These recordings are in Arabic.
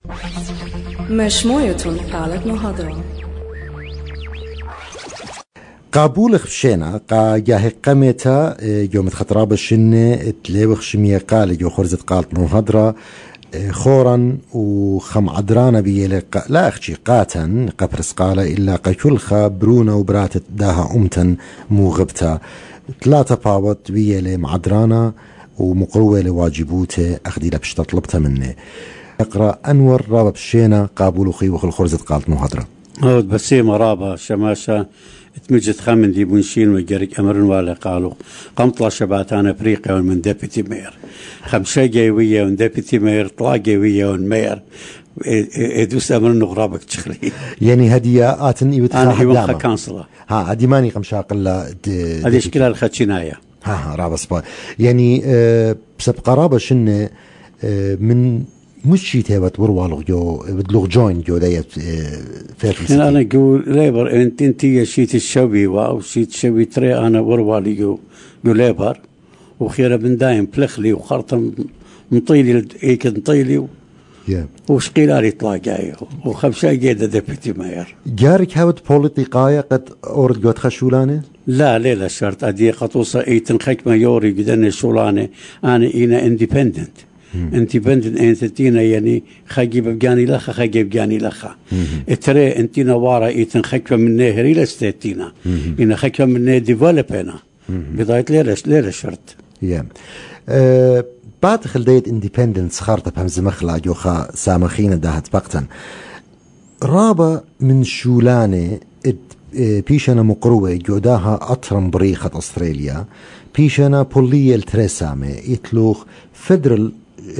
مشموية قالت مهضرة قابول خشينا قا جاه قمتا يوم خطراب الشنة تلوخ شمية قال جو خرزت قالت مهضرة خورا وخم عدرانا بيلق لا أخشي قاتن قبرس قال إلا قيلخا برونا وبراتت داها أمتا موغبتا ثلاثة باوت بيلي معدرانا ومقروة لواجبوته أخدي لبش تطلبتها مني اقرأ أنور رابا بشينا قابول خيوخ الخرزة قالت مهضرة هود بسيمة رابا شماشة تمجد خمن دي بنشين وجرك أمر ولا قالوا قمطلة شباتان أفريقيا ومن ديبتي مير خمسة جاوية ومن ديبتي مير طلا جاوية ومير يدوس أمر نغرابك تشخلي يعني هدية آتن إبتخاء أنا هيوخا كانسلا هدي ماني قمشاق الله هذه إشكالها الخاتشيناية رابا سبا يعني بسبب قرابة شنة من مش شيء تبت بروالغ جو بدلغ جوين جو ديت فاتل أنا أقول ليبر أنت يا شيت الشوي أو شيت شوي تري أنا بروالي جو ليبر وخيرة بن دايم بلخلي وخرطم مطيلي إيك مطيلي وش قيلاري طلاقاي وخمسة جيدة دبتي ماير جارك هاود بوليتيقايا قد أورد جوت خشولانة؟ لا ليلة شرط أدي قطوصة إيتن خيك ما يوري قدن شولانة أنا إينا انديبندنت انديبندنت انتينا يعني خاجي بجاني لخا خاجي بجاني لخا ترى انتينا وارا ايتن خكفه من نهري لستينا ان خكفه من ديفلوبينا بدايه ليله شرط بعد خلديت انديبندنس خارطه بهمز مخلا جوخا سامخين دهت بقتن رابا من شولانه بيشنا مقروه جوداها اطرم بريخه استراليا بيشنا بوليه الترسامه يتلوخ فدرال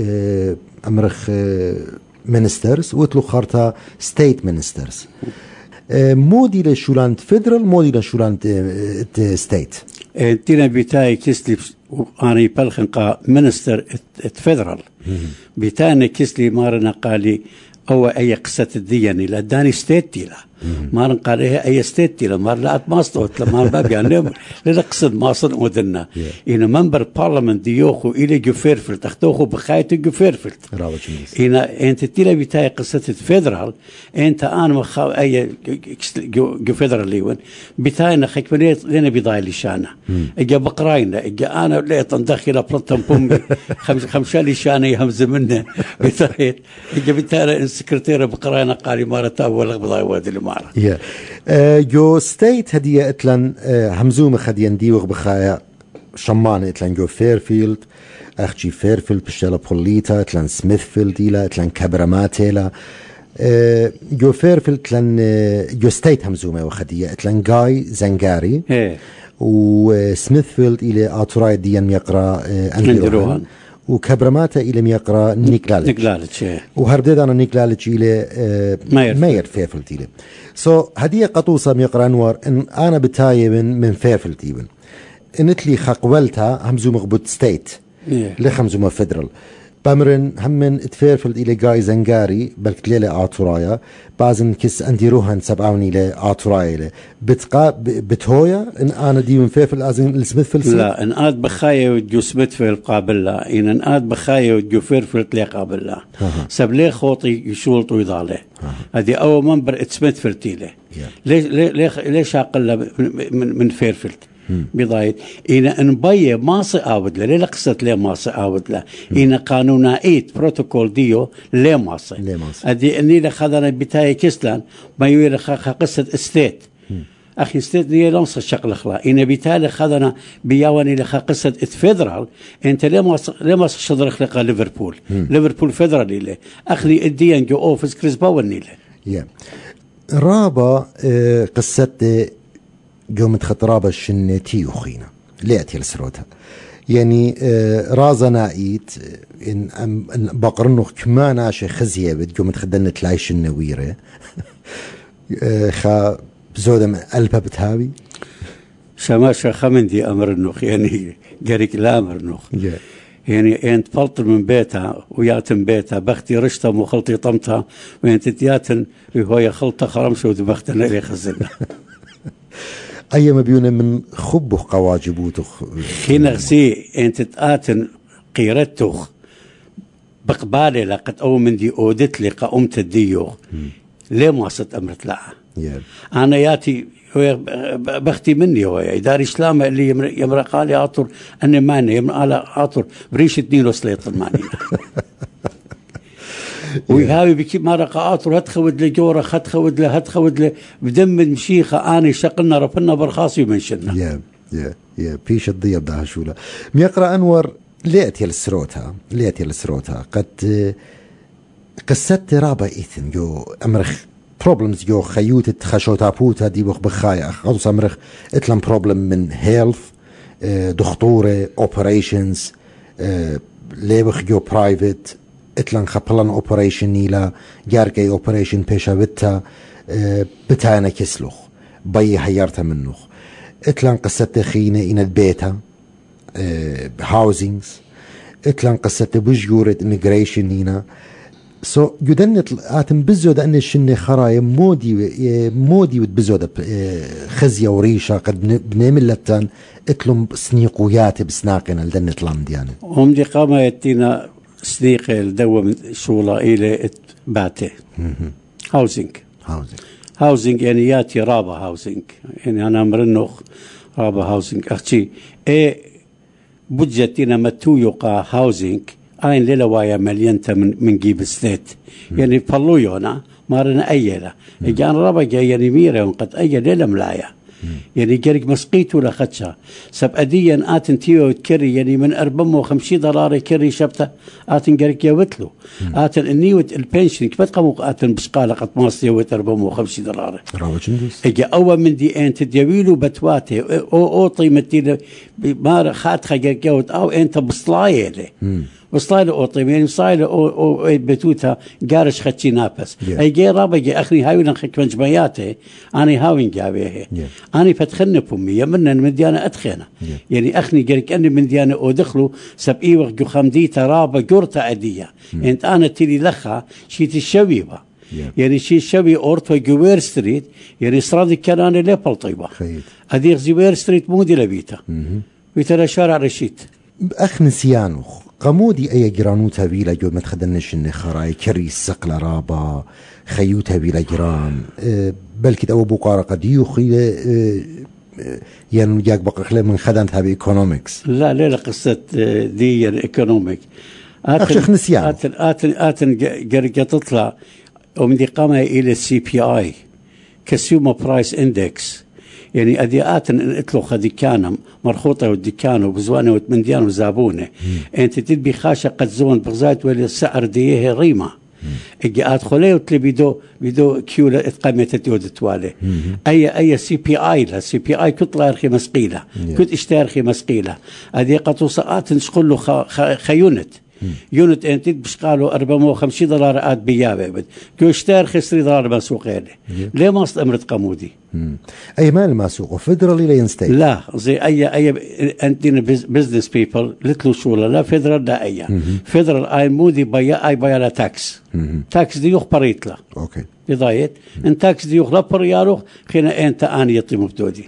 أمرخ منسترز ويتلو خارطة ستيت منسترز مودي لشولانت فيدرال مودي لشولانت ستيت تينا بيتاي كسلي أنا يبلخن قا منستر فيدرال بيتانا كسلي مارنا قالي أو أي قصة الدياني لداني ستيت تيلا ما نقال إيه أي ستيت تيلا ما لا أتماستوت لما باب يعني لنقصد ما صن مدنا إن منبر بارلمان ديوخو إلى جوفيرفلت أختوخو بخايت جوفيرفلت إن أنت تيلا بتاعي قصة الفيدرال أنت أنا مخاو أي جوفيدرال ليون بتاعنا خكمنيت لنا بضاي لشانة إجا بقراينا إجا أنا لا تندخل بلطم بومي خمسة لشانة يهمز منه بتاعي إجا بتاعي السكرتيرة بقراينا قالي مارتا أول بضاي وادي المعرة جو ستيت هدية إتلان همزومة خديان ديوغ بخايا شمان إتلان جو فيرفيلد أخجي فيرفيلد بشتلا بوليتا إتلان سميثفيلد إلا إتلان كبرمات إلا جو فيرفيلد إتلان جو ستيت همزومة وخدية إتلان جاي زنجاري وسميثفيلد إلى آتوراي ديان يقرأ أندروهان وكبرماتا إلى ميقرا نيكلاليتش وهرديد أنا نيكلاليتش إلى ماير فيرفيلد إلى هدية قطوسة ميقرا أنوار إن أنا بتاي من فيرفيلد إيبن إنت لي خقبلتها همزو مغبوط ستيت لخمزو فيدرال بامرن همن اتفيرفيلد إلى جاي زنجاري بلك ليلة آتورايا بعضن كس عندي روحن سبعوني إلى آتورايا بتهويا إن أنا دي من فيرفيلد أزن سميثفيلد لا إن آد بخايا وديو سميثفيلد قابل لا إن آد بخايا وديو فيرفيلد لي قابل لا سبلي خوطي يشولطو يضاله هذه أول منبر سميثفيلد إليه ليش أقل من فيرفيلد بضايت إن نبيه ما صعود له ليه قصة ليه ما صعود له إن قانونائيت بروتوكول ديو ليه ما ص أدي إني لخذنا بتاعي كسلان ما يويل قصة استيت أخي استيت دي لنص الشغل خلا إن بتاعي خذنا بيواني لخ قصة فيدرال أنت ليه ما صدر خلق ليفربول فيدرال إليه أخلي الديان جو أوفيس كريس باون إليه رابا قصة قومت خطرابة الشنتي وخينا ليأتي لسروتها يعني رازا نايت إن بقرنه كمان عشان خزية بتقومت خدنا تلايش النويرة خا زودة من قلبها بتهاوي شماشة خمندي أمر النوخ يعني قريك لا أمر النوخ يعني أنت فلت من بيتها وياتن بيتها بختي رشتها وخلطي طمتها وأنت تياتن وهي خلطة خرمشة ودمختنا اللي خزلنا أي ما بيونا من خبه قواجبوتخ خينا غسي أنت تآتن قيرتخ بقبالي لقد أو من دي أودت لي قومت الديوغ ليه ما صرت أمرت لا أنا ياتي بختي مني ويا داري إسلام اللي يمرق علي عطر أني ماني يمرق على عطر بريش الدين وصليط الماني ويهاوي بكي مرق عطر هتخود لجورة هتخود له بدم مشيخة أنا شقلنا رفلنا برخاصي ومنشلنا يا بيش الضيب ده شولا ميقرأ أنور ليأتي للسروتها قد قصت رابع إيثن جو أمرخ problems جو خيوت خشوتا بوتا دي بخايا خلص أمرخ اتلم problem من health دكتورة operations ليبخ جو private اتلم خبلان operation نيلا جاركي operation بيشا بتا بتانا كسلوخ بي حيارتا منوخ اتلم قصت خينة إن البيتا housings اتلم قصت بجورة immigration نينا سو يدنت آتم بزود أن الشنة خرايا مودي وتبزود خزية وريشة قد بنعمل لتان اتلم سنيقويات بسناقنا لدنت لاند يعني هم دي قامة يتينا سنيقة الدوة من شولا إلى باتي هاوزنج يعني ياتي رابا هاوزنج يعني أنا مرنوخ رابا هاوزنج أختي بجتنا متو يقع هاوزنج أين ليلة وايا مليانتا من جيب ستيت يعني فلو يونا مارنا أيلا إجان رابا جاي يعني ميرا قد أي ليلة ملايا يعني جارك مسقيتو لخدشا سب أديا آتن تيو كري يعني من $450 كري شبتا آتن جارك يوتلو آتن النيوت البنشن كيف تقاموا آتن بشقالة قد ماس يوت $450 إجا أول من دي أنت تديويلو بتواتي أو طيمتي مار خاتخا جارك يوت أو أنت بصلاية لي وصايله أوطيم يعني صايله أو بتوتها جارش خدشي نابس أي جي رابع جي أخني هاوي لنخك من جمعياته أنا هاوين جابيه أنا فتخن بومي يمنا من ديانا أدخينا يعني أخني جريك أني من ديانا أو دخلوا سب إيوغ جو خمديتا رابع جورتا أدية أنت أنا تيلي لخا شيت الشبيبة يعني شي الشبي أورتو جوير ستريت يعني صرادي كان أنا ليبل طيبة أديغ زوير ستريت مودي لبيتا بيتا شارع رشيد أخ نسيانوخ قمودي أي جرانوتها بيلا جو ما تخدنش إن خراي كري السقل رابا خيوتها بيلا جران بلكي أو بقارة قد يخي يعني جاك بقى خلال من خدمتها بإيكونوميكس لا قصة دي يعني إيكونوميك أخشخ نسيان آتن جرجة تطلع ومن دي قامة إلى CPI Consumer Price Index يعني أديات إطلق خدي كانم مرخوطة وديكانو بزوانه وتمنديان وزابونه أنت تدبي خاشة قد زون بغزات ولا السعر ديه ريمة إجاءات خليه وتلي بيدو كيولا إتقامة تدود توالي أي CPI لا CPI كتلا أرخي مسقيلة كت اشتارخي مسقيلة أدي قطوصات نشقل له خيونت يونت أنت بشقاله $450 آت بيابه بد كو اشتار خسري $3 مسوقين ليه ما استمرت قمودي أي مال مسوق فيدرالي لا ينستيت لا زي أي أنتين بزنس بيبل لتلو شولا لا فيدرال لا أي فيدرال أي مودي بيا لا تاكس دي يخبريت لا أوكي يضايت إن تاكس دي يخلا بريالو خينا أنت آن يطي مبتودي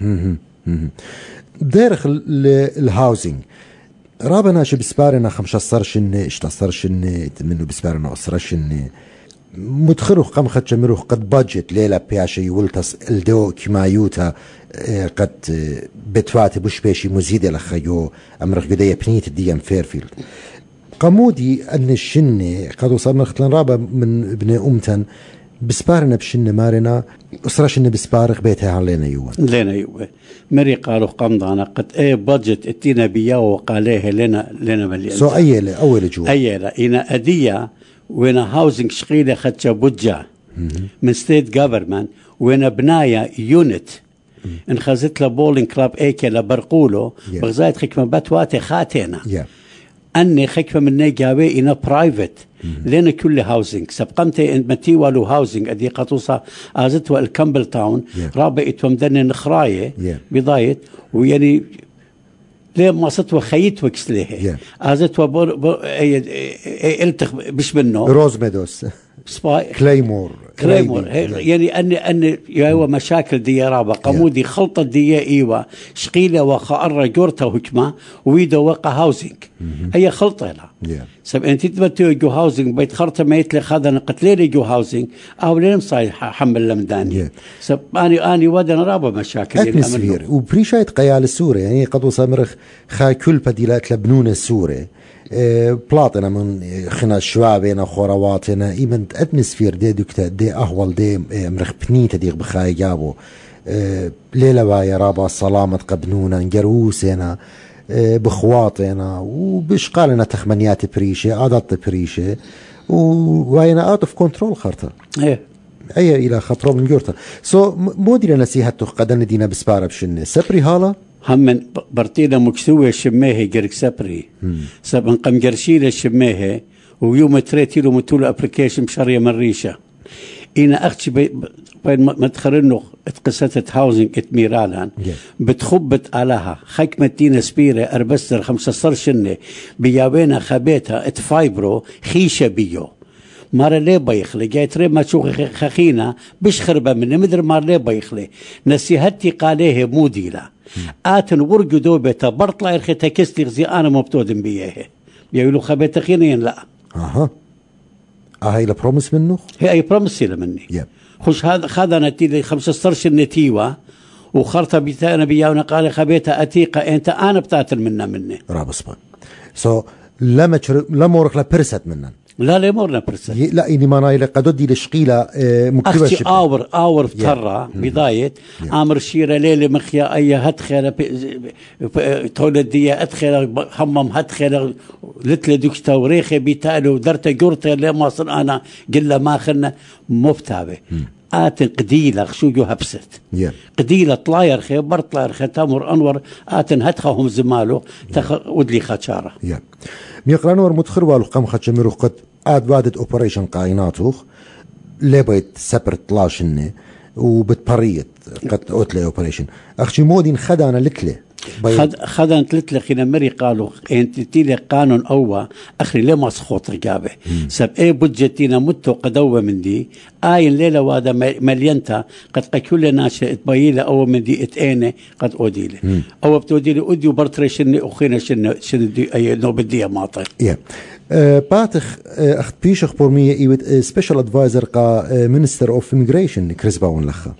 داخل الهاوزينج رابنا شو بسبارنا 15 شنة 16 شنة منه بسبارنا 10 شنة متخروخ قم خد جمروخ قد بادجت ليلة بياشي يولتس الدو كمايوتا قد بتواتي بوش بيشي مزيدة لخيو أمرخ قدية بنيت ديان فيرفيلد قمودي أن الشنة قد وصلنا خطلان رابا من ابن أمتن بسبارنا بشنة مارنا أسرة شنة بسبارخ بيتها علينا يوان لنا يوان مري قالوا قمضانا قد بادجت اتينا بياه وقاليه لنا مليون سو أيلة أول جوا أيلة إنا أدية وينا هاوزنج شقيلة خدشة بوجة من ستيت جافرمنت وينا بناية يونت انخزت له بولين كلاب ايكي لبرقولو بغزايت خكمة باتواتي خاتينا أني خكمة من نيجاوي إنا برايفت لنا كل هاوزنج سبقمتي إن متي والو هاوزنج أدي قطوصة آزتوا الكامبل تاون رابع إتومدن نخراية بضايت ويعني ليه ما ستوا خيت وكس ليه آزتوا التخ بش منه روز ميدوس كليمور يعني أن هو مشاكل دي رابا قمودي خلطة دي إيوة شقيلة وخارة جورتا هكما ويدو وقع هاوزينج هي خلطة لا سب أنت تبتو جو هاوزينج بيت خرطة ما يتلي خذنا قتليلي جو هاوزينج أو لين صاير حمل لمداني سب أني ودنا رابا مشاكل أتمسفير وبريشايت قيال السوري يعني قد وصامرخ خا كل بديلات لبنون السوري بلاطنا من خنا شوابنا خورواتنا إيمن أتمسفير دي دكتا دي أهول دي مرخ بنيتا دي بخاي جابو ليلة وايا رابا السلامة قبنونا نجروسنا بخواطنا وبشقالنا تخمنيات بريشة عادات بريشة وواينا اوت اوف كنترول خرطة ايه الى خطرة من جورتا مودي لنا نسيحته قدن دينا بسبارة بشنة سبري هالا هم من برتينا مكسوة شماهي جرك سبري سبن قم جرشيلة شماهي ويوم تريتيلو متولو ابليكيشن بشرية من ريشة إنا أختي بين ما تخرنو اتقصتت هاوزنج اتميرالان بتخبت علىها خيك متينا سبيرة أربستر 15 سنة بيابينا خبيتها اتفايبرو خيشة بيو مارا ليه بيخلي جاي تريب ما تشوخ خخينا بش خربة مني مدر مار ليه بيخلي نسيهتي قاليه موديلا آتن ورقو دوبتا برطلا يرخي تكستي غزي أنا مبتودن بيه بيقولوا خبيتها خينين لا هاي لبرومس منه؟ هي أي برومس مني خوش هذا خذنا تيلي 15 سنة تيوا وخرطة بيتانا بياونا قال خبيتها أتيقة أنت أنا بتاتل مني رابس بان لما ورق لبرست منن لا لا مورنا برسل لا إني ما نايل قدودي لشقيلة مكتوبة أختي آور ترى بداية عامر شيرة ليلة مخيا أي هدخل تولد دي أدخل حمم هدخل لتل دكتا وريخي بيتالو درت جورتا لما صن أنا قل ما خلنا مفتابة آتن قديلة شو جو هبست قديلة طلاير خي برطلاير خي تامر أنور آتن هدخهم زماله ودلي خاتشارة ميقرانور متخر والو قام خاتشميرو قد آد وادت اوبريشن قايناتوخ لبيت سبرت طلاشنة وبتبريت قد اوتلي اوبريشن اخشي مودين خدانا لتلي خدان تلتلي خينا مري قالوا انت تيلي قانون اوا اخري لما سخوط رقابه سب اي بجتينا متو قدوة من دي اين ليلة وادا مليانتا قد كل ناشئ اتبايلة او من دي اتيني قد اوديلي او بتوديلي اودي وبرتري شني اخينا شني دي اي نو بدي ماطر باتخ اخت بيشخ بورمية ايوت سبيشال ادفايزر قا مينستر اوف اميجريشن كريس باون لخا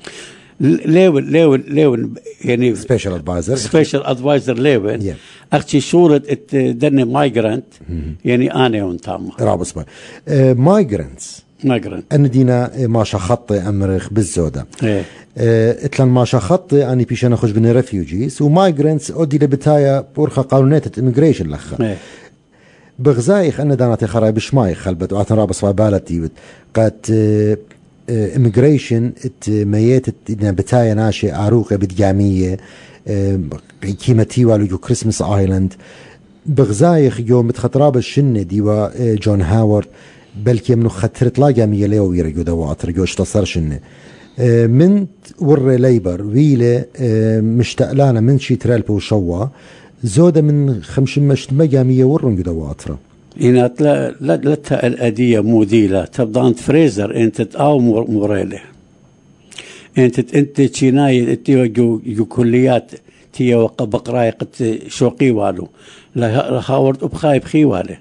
ليون يعني سبيشال ادفايزر ليون اختي شورة دني مايجرانت يعني انا وانتام رابس باي مايجرانتس ان دينا ماشا خطي امرخ بالزودة اتلان ماشا خطي اني بيشانا خوش بني ريفيوجيز ومايجرانتس اودي لبتايا بورخا قانونات اميجريشن لخا بغزايخ ان داناتي خراي بشماي خلبت وعطن رابس بالتي قد immigration ميت بتايا ناشئ عروقة بدجامية كيمتي والو جو كريسمس آيلاند بغزايخ يوم متخطراب الشنة ديوا جون هاورد بلكي منو خطرت لا جامية ليو يرجو دوات رجو اشتصر شنة من ور ليبر ويلة مشتقلانا من شي ترالب وشوا زودة من 500 جامية ورنجو دواترا إن لا الأدية موديلة تبدأ أنت فريزر أنت أو موريلة أنت تشيناي جو كليات تيا وقبقراي قد شوقي والو لا هاورد أبخاي بخي والي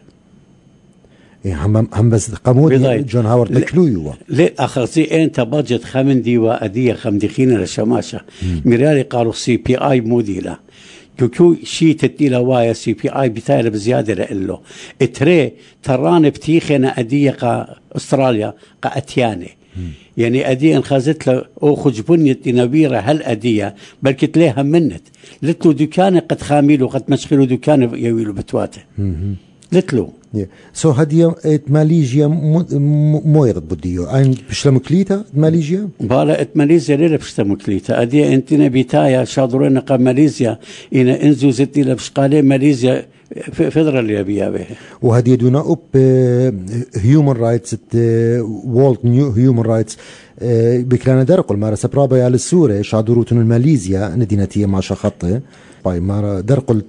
هم بس قمود جون هاورد بكلويوا لا آخر زي أنت بادجت خمن ديوا أدية خمدخين للشماشة ميرالي قالوا CPI موديلة كيو شيء تديله وايا CPI بتاعه بزيادة لإله اتري تران بتيخنا أدية أستراليا قاتياني يعني أدية انخازت له أو خجبنية نبيرة هل أدية بل كتليها منت لتلو دكان قد خاميلو قد مشغلو دكان يويلو بتواته لتلو سو هدية ماليزيا مويرد بديو أين بشلمكليتا ماليزيا بالا ماليزيا ليلة بشلمكليتا أدية انتنا بيتايا شاضرين قا ماليزيا إن انزو زتي لبشقالي ماليزيا فيدرال يبيها به وهدية دونا أوب هيومن رايتس وولد نيو هيومن رايتس بكلانا درقل مارا سبرابا على السورة شادروتون الماليزيا ندينتية ما شخطة باي مارا درقل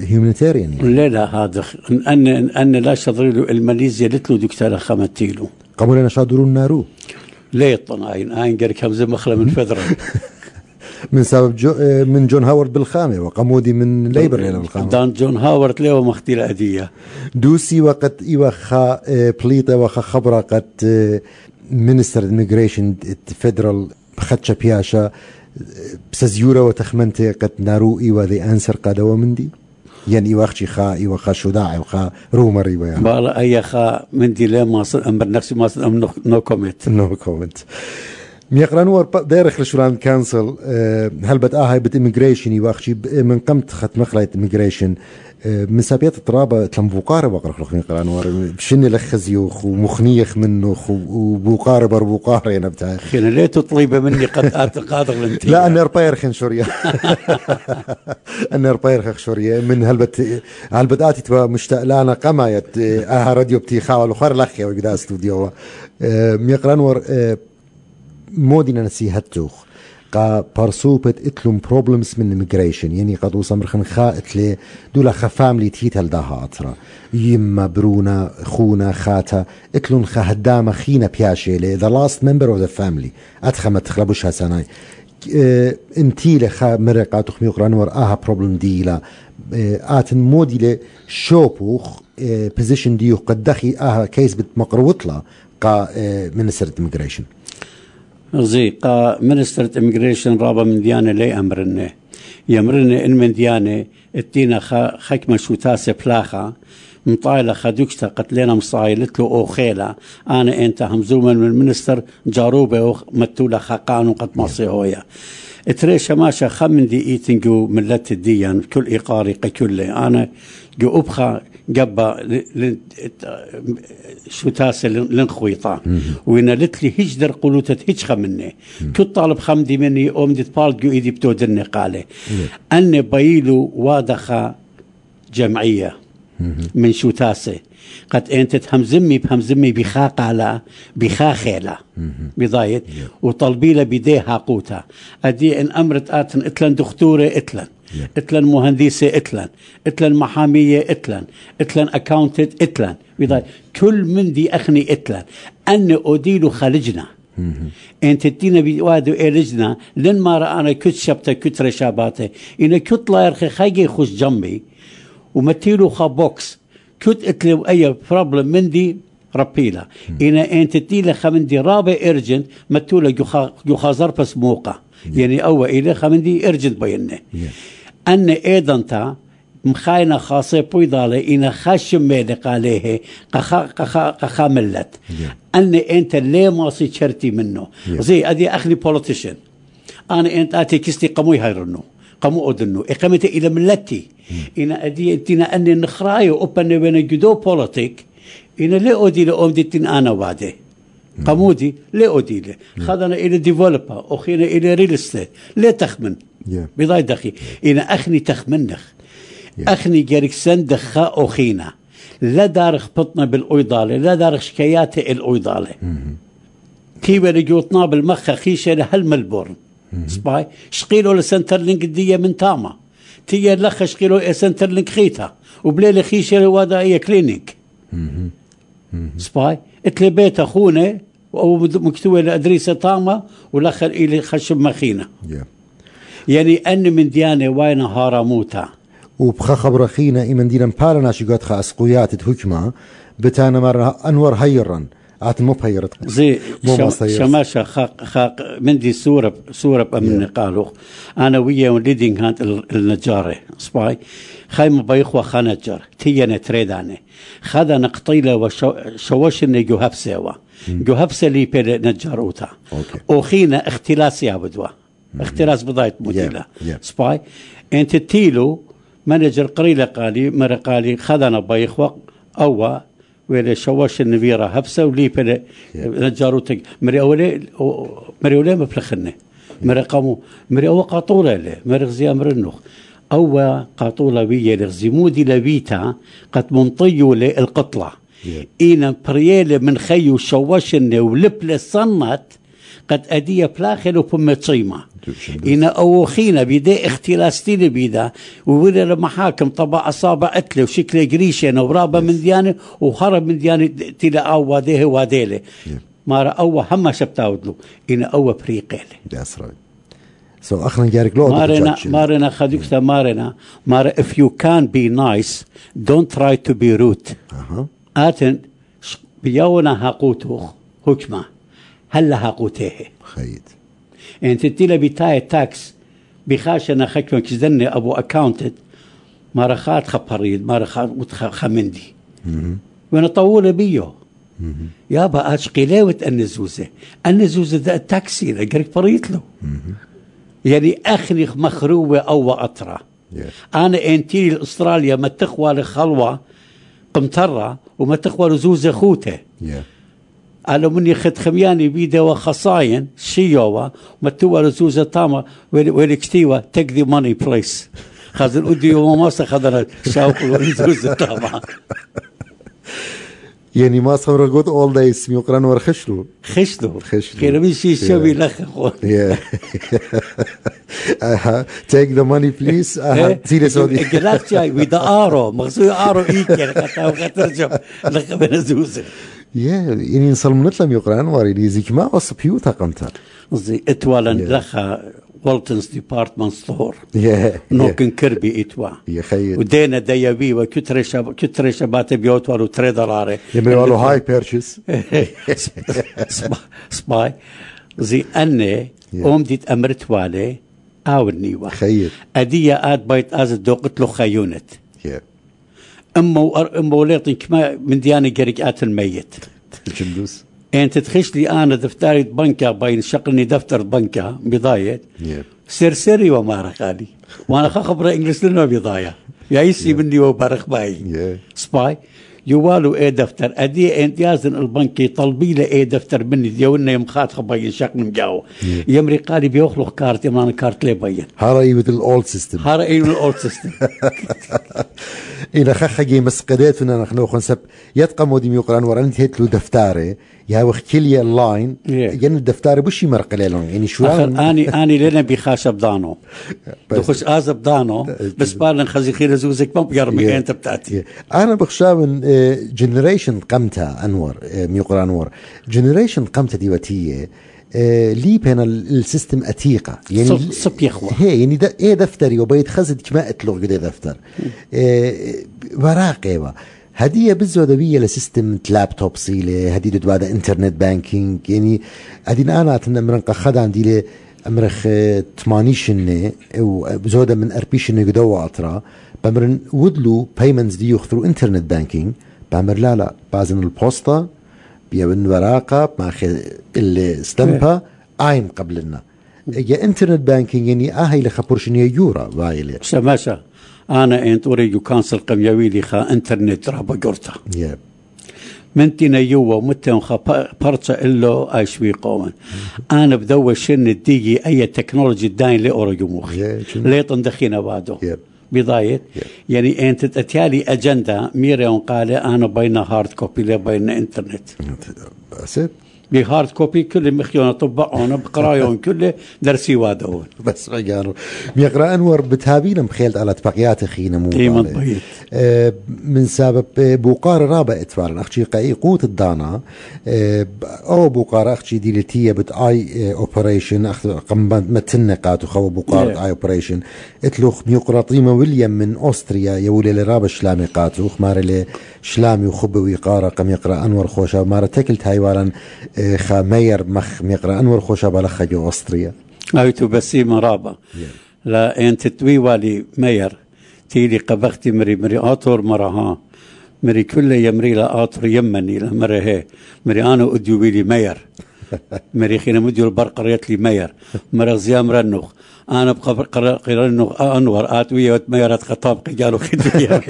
هيومانيتاريان لا هذا أن لا شضريلو الماليزيا لتلو دكتورة خمتيلو قاموا لنا شادرون نارو ليه طناين قال كم زي مخلة من فدرة من سبب من جون هاورد بالخامة وقمودي من ليبر هنا بالخامة دان جون هاورد ليه ومختي الأدية دوسي وقت إيوخا بليطة وخا خبرة قد منستر إميغريشن فيدرال بخدشة بياشا بسزيورة وتخمنتي قد نارو إيوه ذي أنسر قادة ومندي يعني إيوخشي خا إيوخا شداعي وخا رومر إيوه يعني بالا أي خا مندي لا ما صل أمر نفسي ما صل أم نو كومنت نو كومنت ميقرانور دايرخ لشولان كانسل هل هاي بت إميغريشن إيوخشي من قمت خت مخلة إميغريشن من سابيات الطرابة تلمبوقارب وقرخ لخني قرانور بشني لخزيوخ ومخنيخ منه وبوقارب بوقار أنا بتاعي خينا ليه تطلب مني قد قادر لنتي لا أنا رباير خن شوريا أنا رباير خن شوريا من هلبت آتي تبا مشتاق لانا قمايت راديو بتي خاول وخار لخي وقدا استوديو ميقرانور مودينا نسيهتوخ قا بارسوبت اتلم بروبلمز من الميجريشن يعني قد وصمرخن خائت لي دولا خفاملي تيتل داها أطرا يما برونا خونا خاتا اتلون خهدام خينا بياشي لي the last member of the family أتخمت تخلبوش هساناي انتي لخا مرقا تخمي قرانور بروبلم ديلا آتن موديلة شوبوخ بوزيشن ديو قد دخي كيس بتمقروطلا قا منستر إميجريشن زي قا منستر إميجريشن رابا من ديانة لي أمرنه يمرنه إن من ديانة اتينا خكمة شوتاسة بلاخة مطايلة خدوكتا قتلنا مصايلت له أو خيلة أنا أنت همزوما من المنستر جاروبة ومتولة خاقان وقد مصي هويا اتريشا ماشا خمن دي ايتنجو ملت الديان كل إيقاري كله أنا جو أبخى قبا شو تاسل لنخويطا وين قالت لي هجدر قلوتة هجخة مني كنت طالب خمدي مني أم دي تبالد جو إيدي بتودرني قالي أني بايلو وادخة جمعية من شو تاسي قد أنت تهمزمي بهمزمي بخاق على بخاخيلة بضايت وطلبي له بديها قوتها أدي إن أمرت آتن إتلن دكتورة إتلن إتلن مهندسة إتلن محامية إتلن أكاونتت إتلن بضايت كل من دي أخني إتلن أن أديله خالجنا أنت تدينا بوادو إلجنا لن ما رأنا كت شبته كت رشاباته إن كت لا يرخي خايجي خوش جنبي ومتيلو خابوكس كنت اتلو اي بروبلم من دي ربيلا إنا أنت تيلا خمندي رابع إرجنت متولا يخازر بس موقع يعني أول إلى خمندي إرجنت بينه أن أيضا تا مخاينة خاصة بيضالة إنا خاشم مالك عليه قخا ملت أن أنت ليه ما سيشرتي منه زي أدي أخلي بوليتيشن أنا أنت آتي كستي قموي هيرنو قمو أدنو إقامة إلى ملتي إنا أدي أنتنا أني نخراي وأبنى بين جدو بوليتيك إنا لا أدي لأمدتين أنا وعده قمودي لا أدي له خذنا إلى ديفلوبر أخينا إلى ريل استيت لا تخمن بضاي دخي إنا أخني تخمنخ أخني جارك سندخ أخينا لا دارخ بطنا بالأيضالة لا دارخ شكايات الأيضالة كيف رجوتنا بالمخ خيشة لهالملبورن سباي شقيلو لسنترلينك دية من تاما تيجي لخ شقيلو سنترلينك خيتها وبليل خيشة لوادائية كلينيك سباي اتلي بيت أخونا ومكتوبة لأدريسة تاما ولخ إلي خشب مخينة يعني أن من ديانة وين هارموتا وبخا خبر خينا إمن دينا مبالنا شقات خا أسقويات الحكمة بتانا مرة أنور هيرا عاد مو بهيرت زي شماشة خاق من دي صورة بأمن قالوا أنا ويا وليدين هانت النجارة سباي خايم بيخوا خنجر تيجي تريدانه خذا نقطيله وشوشني جوهب سوا جوهب سلي بيل نجاروتا وخينا اختلاس يا بدوا اختلاس بضايت موديلا سباي انت تيلو مانجر قريله قالي مر قالي خذنا بيخوا أو ولا شواش النبيرة هبسة ولي بلا نجاروتك مري أولي مفلخنه مري قاموا مري أول قاطولة له مري غزي أمر النخ أو قاطولة ويا لغزي مودي لبيتا قد منطيو للقطلة إينا بريالة من خيو شواش النو ولبل صنت قد أدية بلاخل وبمتصيمة إن أوخينا بيدا اختلاستين بيدا وولا المحاكم طبع أصابع أتله وشكل قريشين ورابة من ديانة وهرب من ديانة تلا أو واديه واديله ما رأوا هم شبتاودلو إن أو بريقيله That's right. So أخنا جارك لو مارنا خدوكتا مارنا if you can be nice don't try to be rude آتن بيونا هاقوتوخ هكما هلا هاقوتيه خيد انت تلا بتاي تاكس بخاشنا خكمك كزدني ابو اكاونتد ما رخات خبريد ما رخات خمندي وانا طوله بيو يابا اشقي ليوت النزوزه ده التاكسي لقريك بريت له يعني اخني مخروبه او اطرى انا انتي لاستراليا ما تخوى لخلوه قمترة وما تخوى لزوزه خوته على مني خد خمياني بيده وخصاين شيوة ما توا رزوزة تاما ويلكتيوة take the money please خذ الأدي وما خذنا شاوق ورزوزة تاما يعني ما صبر قد all days يقرن ورخشلو خير من شيء شوي لخ take the money please تيلي سودي قلت شاي ويدا آرو مغسوي آرو إيكي خطرجم لخ بنزوزة يعني نصلمنت لم يقرأ أنوار اللي زيك ما أصب بيوتا قمتر زي إتوالا لخا والتنز ديبارتمنت ستور نوكن كربي إتوا ودينا ديابي وكتر شبات بيوت والو $3 يمري والو هاي بيرشيس سباي زي أني ديت أمرت والي آورنيوا أدية آد بايت آزد دوقت له خيونت أمو ليطن كما من ديانة قريقات الميت جندوس أنت تخش لي أنا دفتري بنكة باين شقلني دفتر بنكة بضاية سرسري وما رخالي وأنا خبر إنجلس لنا بضاية يعيسي مني وبارخ باي سباي يوالو ايه دفتر ادي انت يازن البنك يطلبي له ايه دفتر مني ديونا يوم خاطخ باين شقن مجاو يمري قالي بيخلق كارت يمان كارت لي باين هاري with الاولد سيستم إلى خخجي مسقداتنا نحن خنسب يتقى مودي ميقران ورانت هيت له دفتاره يا وخكلي اللاين ين الدفتار بشي مرقليلون يعني شو اني لنا بخاشب دانو دخش ازب دانو بس بالن خزي خير زوزك ما بيرمي انت بتاعتي انا بخشاب جنريشن قمتها انور ميقران انور جنريشن قمتها ديوتيه لي بين السيستم أتيقة يعني صب يخوى هي يعني ايه دفتري وبيت خزد كما اتلغ قد دفتر وراقبة هدية بالزودبية لسيستم لابتوب صيلة هدي بعد انترنت بانكينج يعني هدينا انا اتنمرنق خد عندي لي امرخ 80 وزودة من اربيشن قدوة اطرا بمرن ودلو بايمنتس دي يخثرو انترنت بانكينج بمر لا بازن البوسطة بيابن ورقة مع اللي استمبا عين قبلنا يا انترنت بانكينج يعني هاي اللي خبرشني يورا بايلي سماشا انا انت اريد كانسل قميويلي خا انترنت رابا قرطة منتنا يوا ومتن خا برصة إلو ايشوي قوما انا بدو شن الديجي اي تكنولوجي داين لي اوريجو مخي ليطن دخينا بعده بضاية يعني انت تتالي اجندا ميريون قال انا بين هارد كوبي لا بين انترنت بس بهارد كوبي كل مخيونه طبعونه بقرايون كله درسي وادون بس قالوا ميقرا انور بتهابينا مخيلت على اتفاقيات اخينا مو من سبب بوقار رابع اتفارن اختي قوت الدانا او بوقار اختي ديلتيه بت اي اوبريشن قم متنقات وخو بوقار اي اوبريشن اتلوخ ميقرا طيمه ويليام من اوستريا يولي لرابع شلامي قاتو خمار لي شلامي وخبوي قاره قم يقرا انور خوشا مار تكلت هايوالا خمير مخ ميقرا انور خوشا بالخجو اوستريا ايتو بسيمه رابا لا انت توي والي مير تيلي قبختي مري آطور مرها مري كل يمري لا آطور يمني لمري هي مري أنا أديو بيلي مير مري خينا مديو البرق ريت لي مير مري زيام رنوخ أنا بقى رنوخ أنور آتوية وتميرات خطاب قجالو خدوية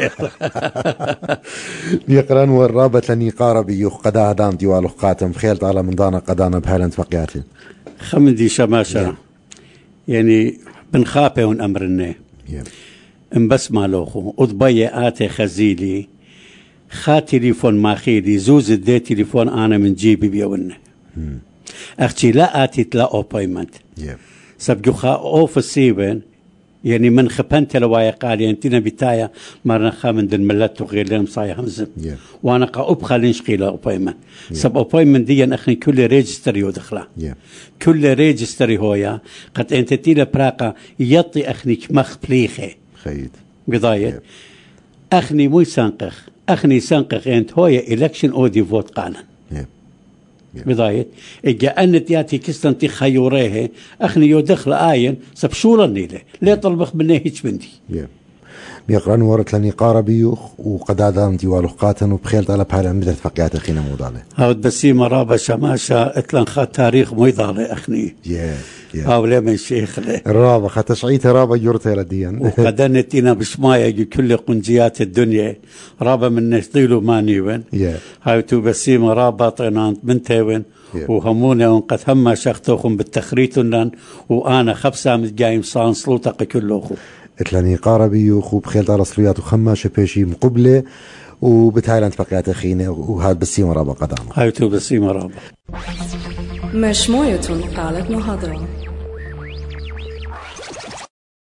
يقران والرابط لني قاربي يخ قدا دام ديوالو قاتم خيلت على من دانا قدانا بهالنت فقياتي خمدي شماشا يعني بنخابه ونأمرني ام بس مالوخو اضبية آتي خزيلي خا تليفون ماخيلي زوز دي تليفون انا من جيبي بيونه أختي لا آتيت لا أوبايمنت سبجوخا أوف السيبن يعني من خبنت لوايا قال ينتنا بتايا مرنا خامن دن ملت وغير لهم صايا همزم وانا قا ابخى لنشقي لا اوبايمنت سب اوبايمنت دي اخني كل ريجستري ودخله كل ريجستري هويا قد انت تيلا براقه يطي اخني مخ بليخه خيد بضاية اخني مو سانقخ اخني سانقخ انت هويا الكشن او دي فوت قانون بضاية إجا أنت ياتي كستنتي خيوريه أخني يدخل آين سبشولا نيله لا طلبخ منه هيج بندي بيقرأن ورت لني قاربيوخ وقد آدم ديوالوخ قاتن وبخيلت على بحال عمدت فقيات أخينا موضالي هاود بسيمة رابا شماشا اتلن خات تاريخ مويضالي أخني هاو لمن شيخ له رابا خاتشعيت رابا يورتي لديان وقدنتينا بشمايا كل قنجيات الدنيا رابا من نشطيلو مانيوين هاو تو بسيمة رابا طينان بنتين وهمونا ونقد هما شختوخم بالتخريتنن وأنا خبسة متجايم صان سلوطق كلوخو اتلاني قاربي وخوب خيلت على صليات وخماشة بيشي مقبلة وبتايلاند بقيات أخينا وهاد بسيمة رابا قدامه هاي تو بسيمة رابا مش مويتون قالت محاضرة